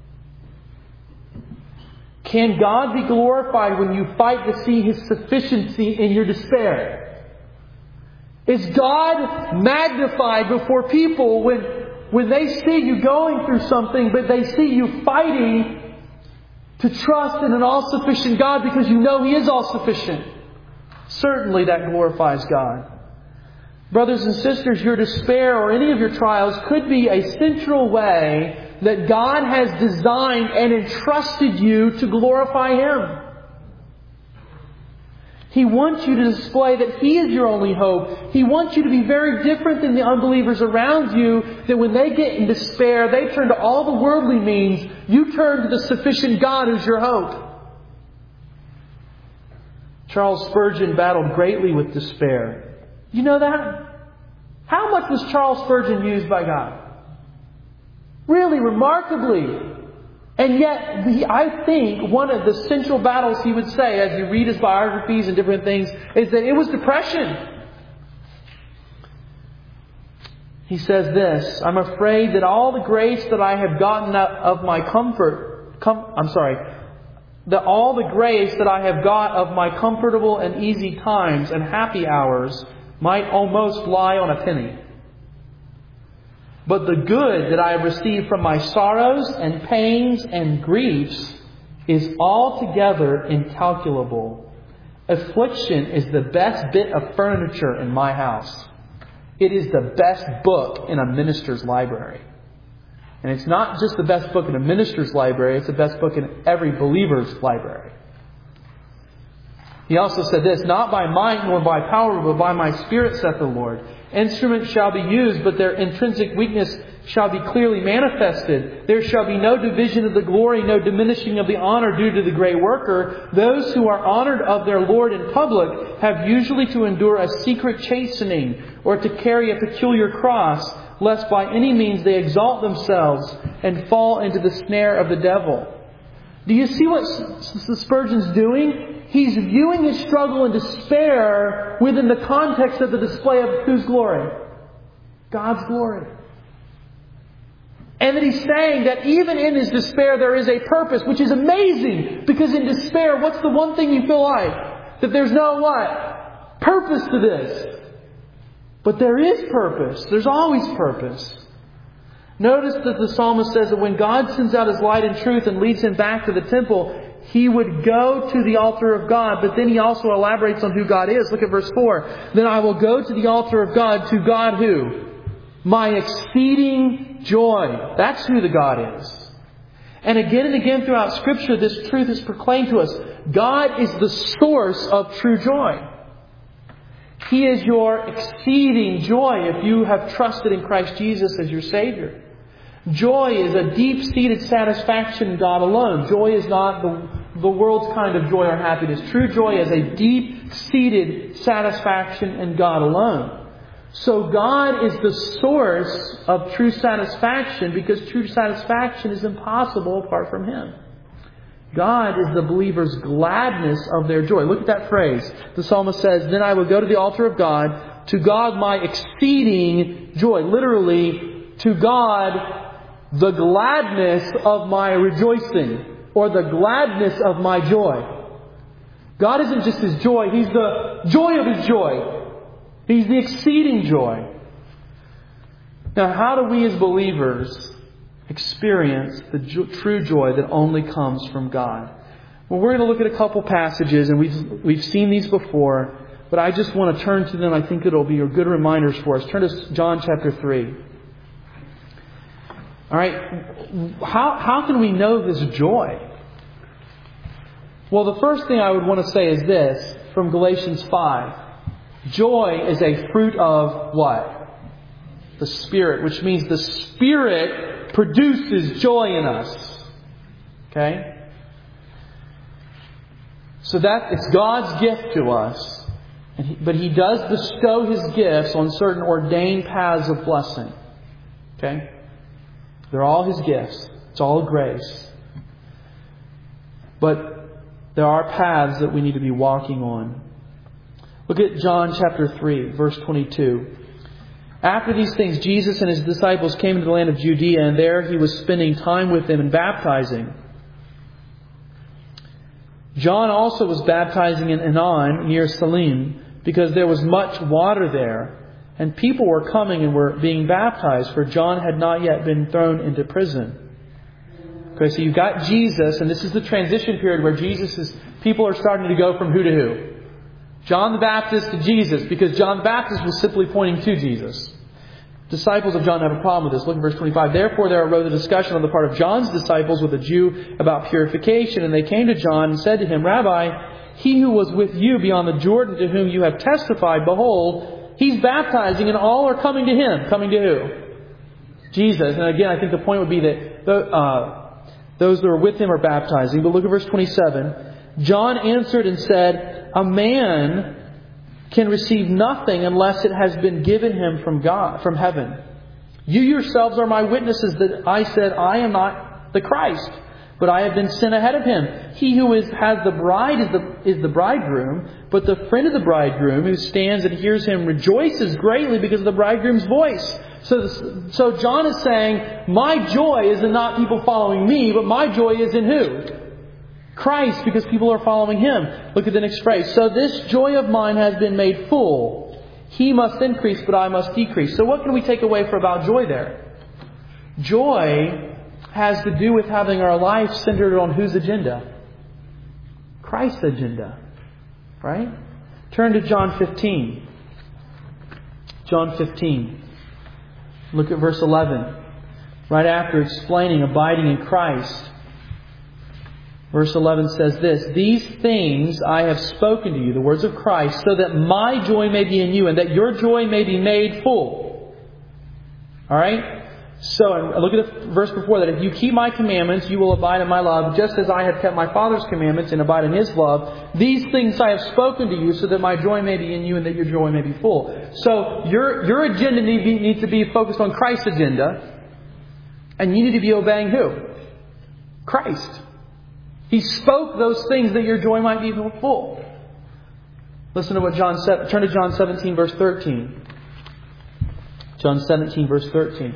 Can God be glorified when you fight to see His sufficiency in your despair? Is God magnified before people when, when they see you going through something, but they see you fighting to trust in an all-sufficient God because you know He is all-sufficient? Certainly that glorifies God. Brothers and sisters, your despair or any of your trials could be a central way that God has designed and entrusted you to glorify Him. He wants you to display that He is your only hope. He wants you to be very different than the unbelievers around you, that when they get in despair, they turn to all the worldly means. You turn to the sufficient God who's your hope. Charles Spurgeon battled greatly with despair. You know that? How much was Charles Spurgeon used by God? Really remarkably. And yet, the, I think one of the central battles he would say, as you read his biographies and different things, is that it was depression. He says this, I'm afraid that all the grace that I have gotten of my comfort, com, I'm sorry, that all the grace that I have got of my comfortable and easy times and happy hours might almost lie on a penny. But the good that I have received from my sorrows and pains and griefs is altogether incalculable. Affliction is the best bit of furniture in my house. It is the best book in a minister's library. And it's not just the best book in a minister's library, it's the best book in every believer's library. He also said this, not by might nor by power, but by my Spirit, saith the Lord. Instruments shall be used, but their intrinsic weakness shall be clearly manifested. There shall be no division of the glory, no diminishing of the honor due to the great worker. Those who are honored of their Lord in public have usually to endure a secret chastening or to carry a peculiar cross, lest by any means they exalt themselves and fall into the snare of the devil. Do you see what Spurgeon's doing? He's viewing his struggle and despair within the context of the display of whose glory? God's glory. And that he's saying that even in his despair there is a purpose, which is amazing. Because in despair, what's the one thing you feel like? That there's no what? Purpose to this. But there is purpose. There's always purpose. Notice that the psalmist says that when God sends out His light and truth and leads him back to the temple, he would go to the altar of God. But then he also elaborates on who God is. Look at verse four. Then I will go to the altar of God, to God who? My exceeding joy. That's who the God is. And again and again throughout Scripture, this truth is proclaimed to us. God is the source of true joy. He is your exceeding joy if you have trusted in Christ Jesus as your Savior. Joy is a deep-seated satisfaction in God alone. Joy is not the, the world's kind of joy or happiness. True joy is a deep-seated satisfaction in God alone. So God is the source of true satisfaction because true satisfaction is impossible apart from Him. God is the believer's gladness of their joy. Look at that phrase. The psalmist says, then I will go to the altar of God, to God my exceeding joy. Literally, to God the gladness of my rejoicing, or the gladness of my joy. God isn't just His joy, He's the joy of His joy. He's the exceeding joy. Now, how do we as believers experience the jo- true joy that only comes from God? Well, we're going to look at a couple passages, and we've, we've seen these before, but I just want to turn to them. I think it'll be good reminders for us. Turn to John chapter three. All right, how, how can we know this joy? Well, the first thing I would want to say is this, from Galatians five. Joy is a fruit of what? The Spirit, which means the Spirit produces joy in us. Okay? So that it's God's gift to us. And he, but He does bestow His gifts on certain ordained paths of blessing. Okay? They're all His gifts. It's all grace. But there are paths that we need to be walking on. Look at John chapter three, verse twenty-two. After these things, Jesus and His disciples came into the land of Judea, and there He was spending time with them and baptizing. John also was baptizing in Aenon near Salim, because there was much water there, and people were coming and were being baptized, for John had not yet been thrown into prison. Okay, so you've got Jesus, and this is the transition period where Jesus is, people are starting to go from who to who? John the Baptist to Jesus, because John the Baptist was simply pointing to Jesus. Disciples of John have a problem with this. Look at verse twenty-five. Therefore there arose a discussion on the part of John's disciples with a Jew about purification. And they came to John and said to him, Rabbi, He who was with you beyond the Jordan, to whom you have testified, behold, He's baptizing, and all are coming to Him. Coming to who? Jesus. And again, I think the point would be that the, uh, those that are with Him are baptizing. But look at verse twenty-seven. John answered and said, a man can receive nothing unless it has been given him from God, from heaven. You yourselves are my witnesses that I said, I am not the Christ, but I have been sent ahead of Him. He who is, has the bride is the, is the bridegroom, but the friend of the bridegroom who stands and hears Him rejoices greatly because of the bridegroom's voice. So, so John is saying, my joy is in not people following me, but my joy is in who? Christ, because people are following Him. Look at the next phrase. So this joy of mine has been made full. He must increase, but I must decrease. So what can we take away for about joy there? Joy has to do with having our life centered on whose agenda? Christ's agenda. Right? Turn to John fifteen. John fifteen. Look at verse eleven. Right after explaining abiding in Christ. Verse eleven says this, these things I have spoken to you, the words of Christ, so that my joy may be in you and that your joy may be made full. Alright? So, look at the verse before that. If you keep my commandments, you will abide in my love, just as I have kept my Father's commandments and abide in His love. These things I have spoken to you, so that my joy may be in you and that your joy may be full. So, your, your agenda needs to be focused on Christ's agenda. And you need to be obeying who? Christ. He spoke those things that your joy might be full. Listen to what John said. Turn to John seventeen, verse thirteen. John seventeen, verse thirteen.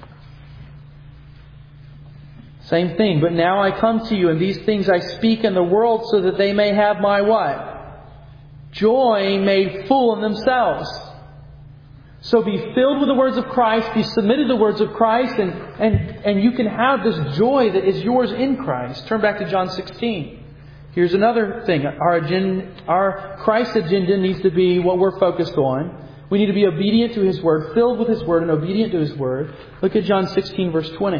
Same thing. But now I come to you, and these things I speak in the world, so that they may have my what? Joy made full in themselves. So be filled with the words of Christ, be submitted to the words of Christ, and, and, and you can have this joy that is yours in Christ. Turn back to John sixteen. Here's another thing. Our agenda, our Christ's agenda needs to be what we're focused on. We need to be obedient to His Word, filled with His Word and obedient to His Word. Look at John sixteen, verse twenty.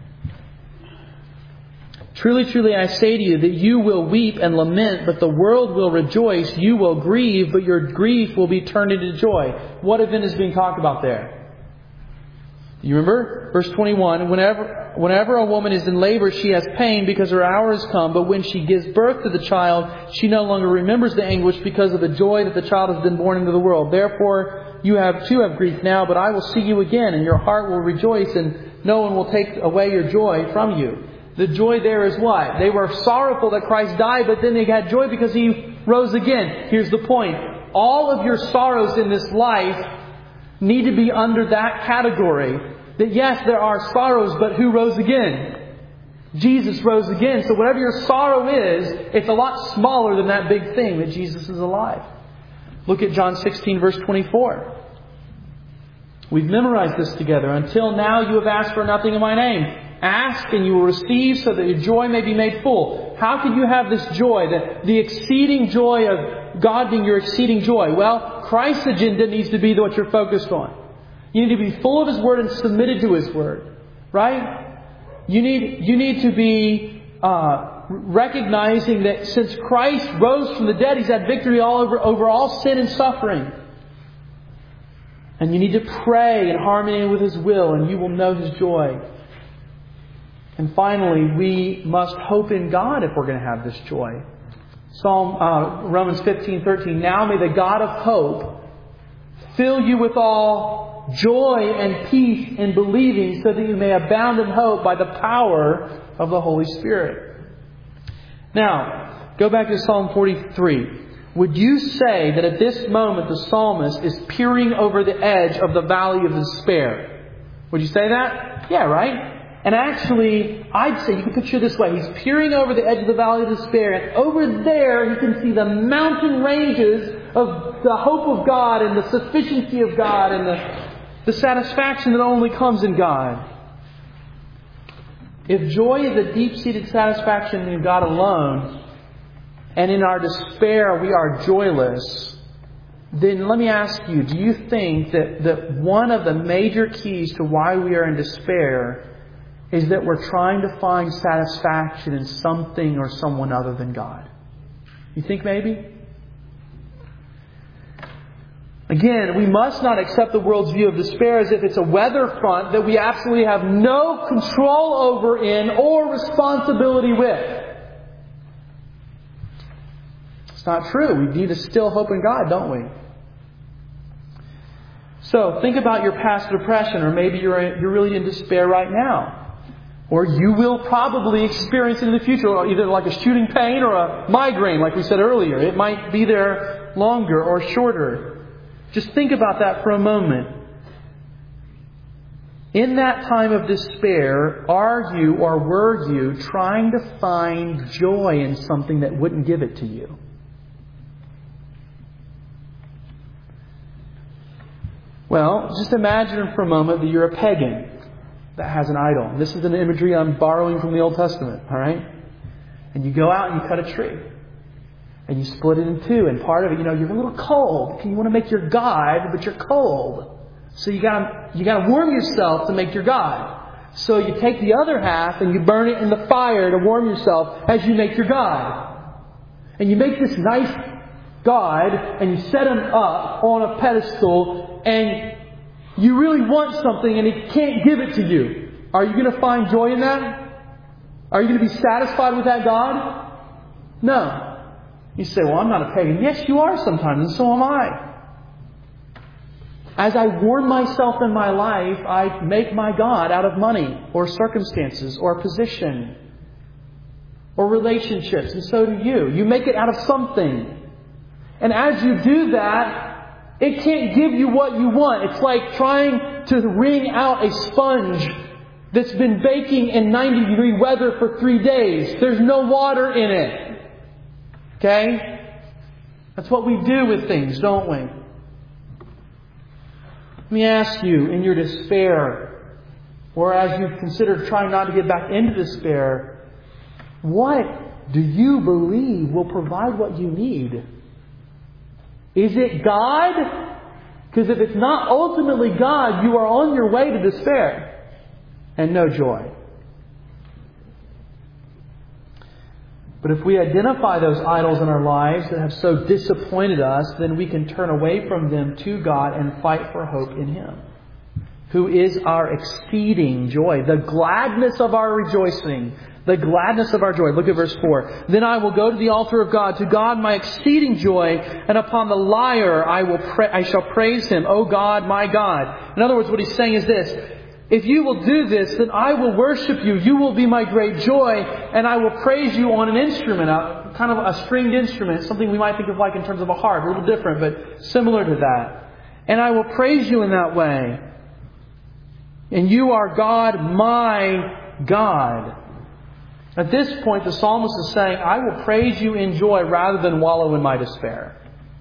Truly, truly, I say to you that you will weep and lament, but the world will rejoice. You will grieve, but your grief will be turned into joy. What event is being talked about there? You remember? Verse twenty-one. Whenever, whenever a woman is in labor, she has pain because her hour has come. But when she gives birth to the child, she no longer remembers the anguish because of the joy that the child has been born into the world. Therefore, you have too have grief now, but I will see you again, and your heart will rejoice, and no one will take away your joy from you. The joy there is what? They were sorrowful that Christ died, but then they had joy because He rose again. Here's the point. All of your sorrows in this life need to be under that category. That yes, there are sorrows, but who rose again? Jesus rose again. So whatever your sorrow is, it's a lot smaller than that big thing that Jesus is alive. Look at John sixteen, verse twenty-four. We've memorized this together. Until now you have asked for nothing in my name. Ask and you will receive, so that your joy may be made full. How can you have this joy, the, the exceeding joy of God being your exceeding joy? Well, Christ's agenda needs to be what you're focused on. You need to be full of His Word and submitted to His Word. Right? You need, you need to be uh, recognizing that since Christ rose from the dead, He's had victory all over, over all sin and suffering. And you need to pray in harmony with His will, and you will know His joy. And finally, we must hope in God if we're going to have this joy. Psalm uh, Romans fifteen thirteen. Now may the God of hope fill you with all joy and peace in believing, so that you may abound in hope by the power of the Holy Spirit. Now, go back to Psalm forty-three. Would you say that at this moment the psalmist is peering over the edge of the valley of despair? Would you say that? Yeah, right? And actually, I'd say you can picture it this way. He's peering over the edge of the valley of despair, and over there he can see the mountain ranges of the hope of God and the sufficiency of God and the, the satisfaction that only comes in God. If joy is a deep-seated satisfaction in God alone, and in our despair we are joyless, then let me ask you, do you think that, that one of the major keys to why we are in despair is that we're trying to find satisfaction in something or someone other than God? You think maybe? Again, we must not accept the world's view of despair as if it's a weather front that we absolutely have no control over in or responsibility with. It's not true. We need to still hope in God, don't we? So, think about your past depression, or maybe you're you're really in despair right now. Or you will probably experience it in the future, either like a shooting pain or a migraine, like we said earlier. It might be there longer or shorter. Just think about that for a moment. In that time of despair, are you or were you trying to find joy in something that wouldn't give it to you? Well, just imagine for a moment that you're a pagan that has an idol. This is an imagery I'm borrowing from the Old Testament, all right? And you go out and you cut a tree. And you split it in two. And part of it, you know, you're a little cold. You want to make your God, but you're cold. So you got you got to warm yourself to make your God. So you take the other half and you burn it in the fire to warm yourself as you make your God. And you make this nice God and you set him up on a pedestal and you really want something and he can't give it to you. Are you going to find joy in that? Are you going to be satisfied with that God? No. You say, well, I'm not a pagan. Yes, you are sometimes, and so am I. As I warm myself in my life, I make my God out of money, or circumstances, or position, or relationships, and so do you. You make it out of something. And as you do that, it can't give you what you want. It's like trying to wring out a sponge that's been baking in ninety degree weather for three days. There's no water in it. Okay? That's what we do with things, don't we? Let me ask you, in your despair, or as you've considered trying not to get back into despair, what do you believe will provide what you need? Is it God? Because if it's not ultimately God, you are on your way to despair and no joy. But if we identify those idols in our lives that have so disappointed us, then we can turn away from them to God and fight for hope in Him, who is our exceeding joy, the gladness of our rejoicing, the gladness of our joy. Look at verse four. Then I will go to the altar of God, to God my exceeding joy, and upon the lyre I will pra- I shall praise Him, O God, my God. In other words, what he's saying is this: if you will do this, then I will worship you. You will be my great joy, and I will praise you on an instrument, a, kind of a stringed instrument, something we might think of like in terms of a harp, a little different, but similar to that. And I will praise you in that way. And you are God, my God. At this point, the psalmist is saying, I will praise you in joy rather than wallow in my despair.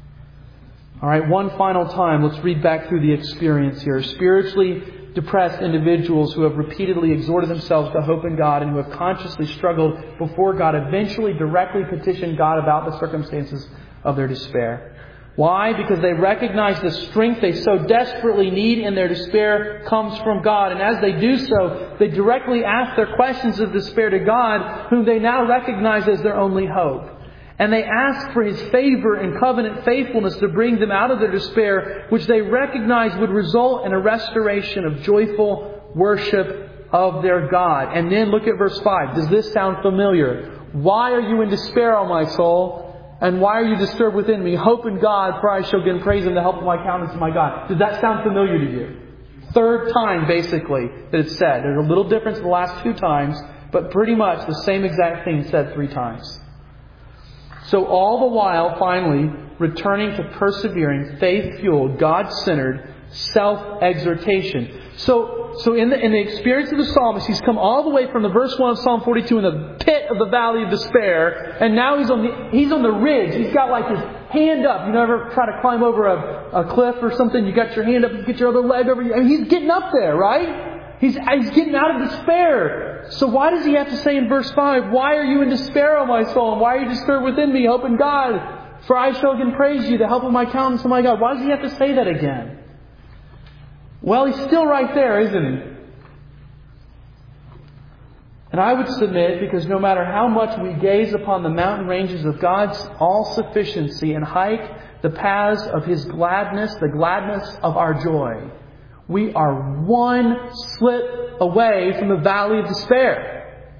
All right, one final time, let's read back through the experience here. Spiritually depressed individuals who have repeatedly exhorted themselves to hope in God and who have consciously struggled before God eventually directly petition God about the circumstances of their despair. Why? Because they recognize the strength they so desperately need in their despair comes from God. And as they do so, they directly ask their questions of despair to God, whom they now recognize as their only hope. And they ask for His favor and covenant faithfulness to bring them out of their despair, which they recognize would result in a restoration of joyful worship of their God. And then look at verse five. Does this sound familiar? Why are you in despair, O my soul? And why are you disturbed within me? Hope in God, for I shall again praise Him, the help of my countenance and my God. Does that sound familiar to you? Third time, basically, that it's said. There's a little difference in the last two times, but pretty much the same exact thing said three times. So all the while, finally, returning to persevering, faith-fueled, God-centered self-exhortation. So, so in the, in the experience of the psalmist, he's come all the way from the verse one of Psalm forty-two in the pit of the valley of despair, and now he's on the he's on the ridge. He's got like his hand up. You never try to climb over a, a cliff or something. You got your hand up, you get your other leg over you, and he's getting up there, right? He's, he's getting out of despair. So why does he have to say in verse five, why are you in despair, O my soul? And why are you disturbed within me? Hope in God, for I shall again praise you, the help of my countenance, O my God. Why does he have to say that again? Well, he's still right there, isn't he? And I would submit, because no matter how much we gaze upon the mountain ranges of God's all-sufficiency and hike the paths of His gladness, the gladness of our joy, we are one slip away from the valley of despair.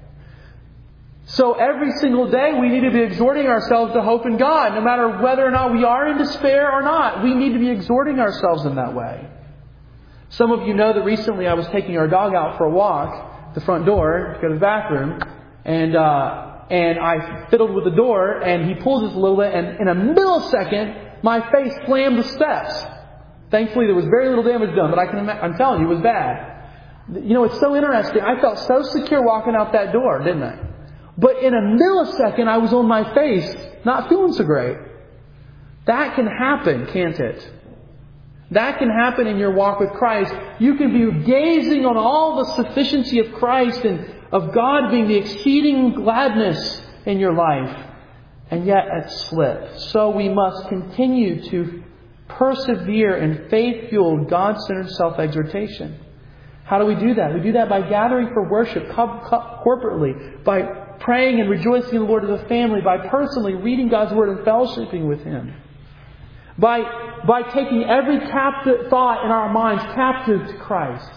So every single day we need to be exhorting ourselves to hope in God, no matter whether or not we are in despair or not. We need to be exhorting ourselves in that way. Some of you know that recently I was taking our dog out for a walk, the front door, to go to the bathroom, and uh, and I fiddled with the door, and he pulls us a little bit, and in a millisecond, my face slammed the steps. Thankfully, there was very little damage done, but I can, I'm telling you, it was bad. You know, it's so interesting. I felt so secure walking out that door, didn't I? But in a millisecond, I was on my face, not feeling so great. That can happen, can't it? That can happen in your walk with Christ. You can be gazing on all the sufficiency of Christ and of God being the exceeding gladness in your life, and yet it slips. So we must continue to persevere in faith-fueled, God-centered self-exhortation. How do we do that? We do that by gathering for worship corporately, by praying and rejoicing in the Lord as a family, by personally reading God's Word and fellowshipping with Him. By, by taking every captive thought in our minds captive to Christ.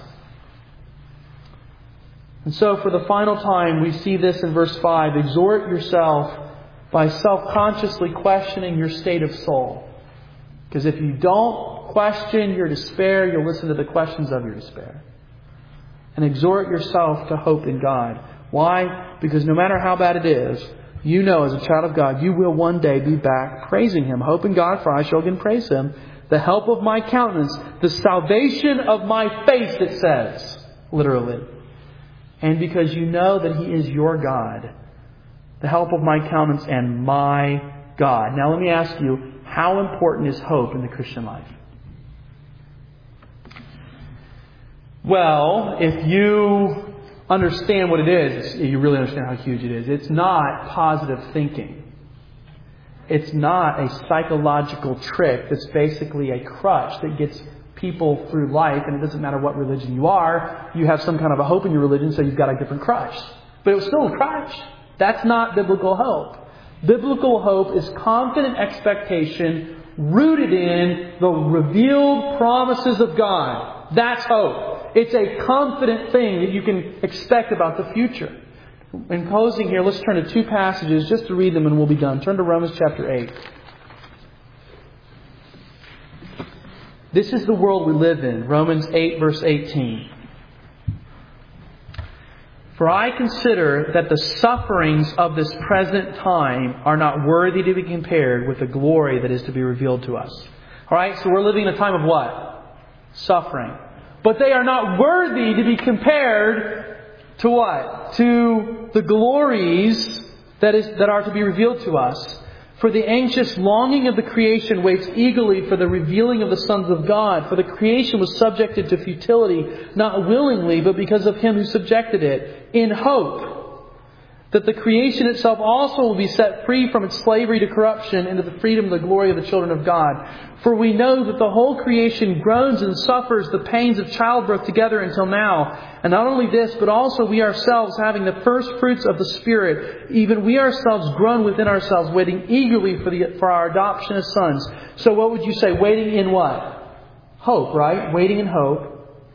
And so for the final time, we see this in verse five. Exhort yourself by self-consciously questioning your state of soul. Because if you don't question your despair, you'll listen to the questions of your despair. And exhort yourself to hope in God. Why? Because no matter how bad it is, you know as a child of God, you will one day be back praising Him. Hope in God, for I shall again praise Him. The help of my countenance, the salvation of my face, it says, literally. And because you know that He is your God, the help of my countenance and my God. Now let me ask you, how important is hope in the Christian life? Well, if you understand what it is, you really understand how huge it is. It's not positive thinking. It's not a psychological trick that's basically a crutch that gets people through life, and it doesn't matter what religion you are, you have some kind of a hope in your religion, so you've got a different crutch. But it was still a crutch. That's not biblical hope. Biblical hope is confident expectation rooted in the revealed promises of God. That's hope. It's a confident thing that you can expect about the future. In closing here, let's turn to two passages just to read them and we'll be done. Turn to Romans chapter eight. This is the world we live in. Romans eight verse eighteen. For I consider that the sufferings of this present time are not worthy to be compared with the glory that is to be revealed to us. Alright, so we're living in a time of what? Suffering. But they are not worthy to be compared to what? To the glories that is that are to be revealed to us. For the anxious longing of the creation waits eagerly for the revealing of the sons of God. For the creation was subjected to futility, not willingly, but because of Him who subjected it, in hope that the creation itself also will be set free from its slavery to corruption into the freedom and the glory of the children of God. For we know that the whole creation groans and suffers the pains of childbirth together until now. And not only this, but also we ourselves, having the first fruits of the Spirit, even we ourselves groan within ourselves, waiting eagerly for the for our adoption as sons. So what would you say? Waiting in what? Hope, right? Waiting in hope.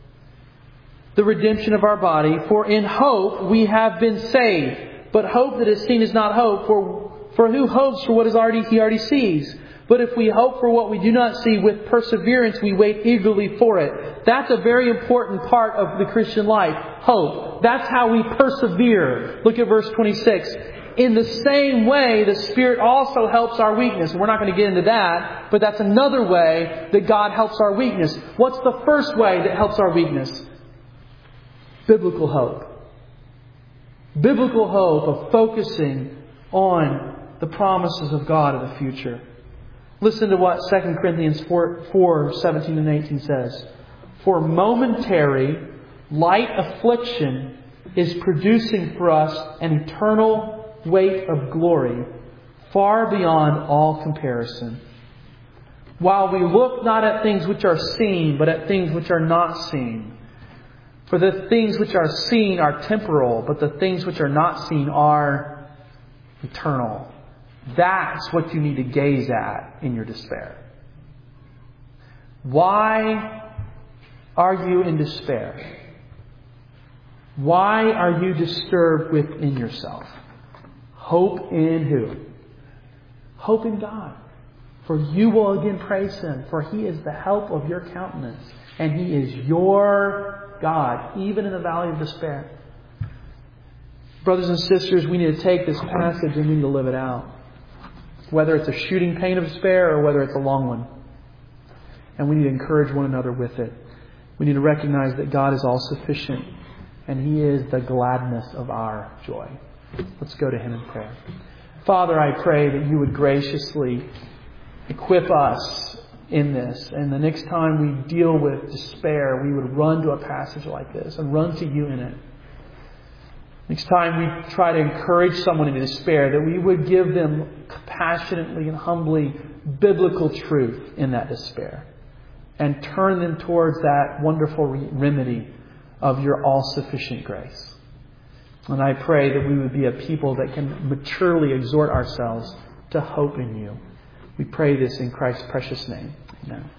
The redemption of our body. For in hope we have been saved. But hope that is seen is not hope. For, for who hopes for what is already he already sees? But if we hope for what we do not see, with perseverance we wait eagerly for it. That's a very important part of the Christian life. Hope. That's how we persevere. Look at verse twenty-six. In the same way, the Spirit also helps our weakness. We're not going to get into that, but that's another way that God helps our weakness. What's the first way that helps our weakness? Biblical hope. Biblical hope of focusing on the promises of God in the future. Listen to what Second Corinthians four, seventeen and eighteen says. For momentary, light affliction is producing for us an eternal weight of glory far beyond all comparison. While we look not at things which are seen, but at things which are not seen. For the things which are seen are temporal, but the things which are not seen are eternal. That's what you need to gaze at in your despair. Why are you in despair? Why are you disturbed within yourself? Hope in who? Hope in God. For you will again praise Him, for He is the help of your countenance, and He is your God, even in the valley of despair. Brothers and sisters, we need to take this passage and we need to live it out. Whether it's a shooting pain of despair or whether it's a long one. And we need to encourage one another with it. We need to recognize that God is all sufficient and He is the gladness of our joy. Let's go to Him in prayer. Father, I pray that You would graciously equip us in this. And the next time we deal with despair, we would run to a passage like this and run to You in it. Next time we try to encourage someone in despair, that we would give them compassionately and humbly biblical truth in that despair. And turn them towards that wonderful remedy of Your all-sufficient grace. And I pray that we would be a people that can maturely exhort ourselves to hope in You. We pray this in Christ's precious name. Amen.